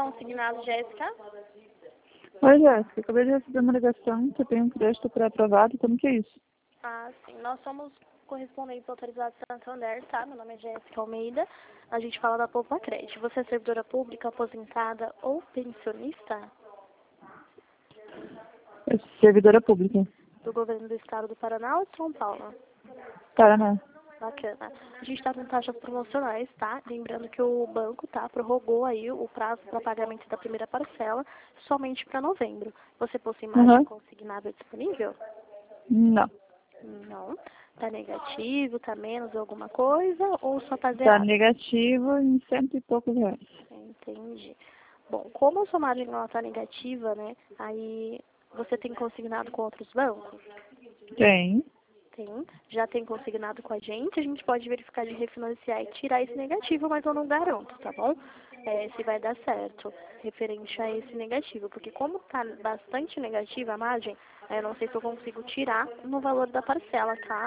consignado, Jéssica? Oi, Jéssica. Acabei de receber uma ligação que eu tenho um crédito pré-aprovado. Como que é isso? Ah, sim. Nós somos correspondentes autorizados do Santander, tá? Meu nome é Jéssica Almeida. A gente fala da Poupa Crédito. Você é servidora pública, aposentada ou pensionista? Eu sou servidora pública. Do governo do estado do Paraná ou de São Paulo? Paraná. Bacana. A gente está com taxas promocionais, tá? Lembrando que o banco, tá, prorrogou aí o prazo para pagamento da primeira parcela somente para novembro. Você possui margem consignada disponível? Não. Não. Tá negativo, tá menos alguma coisa ou só tá Tá zerado? negativo em 100 e poucos reais. Entendi. Bom, como a sua margem ela tá negativa, né? Aí você tem consignado com outros bancos? Tem. Tem. Já tem consignado com a gente pode verificar de refinanciar e tirar esse negativo, mas eu não garanto, tá bom? Se vai dar certo, referente a esse negativo, porque como tá bastante negativa a margem, eu não sei se eu consigo tirar no valor da parcela, tá?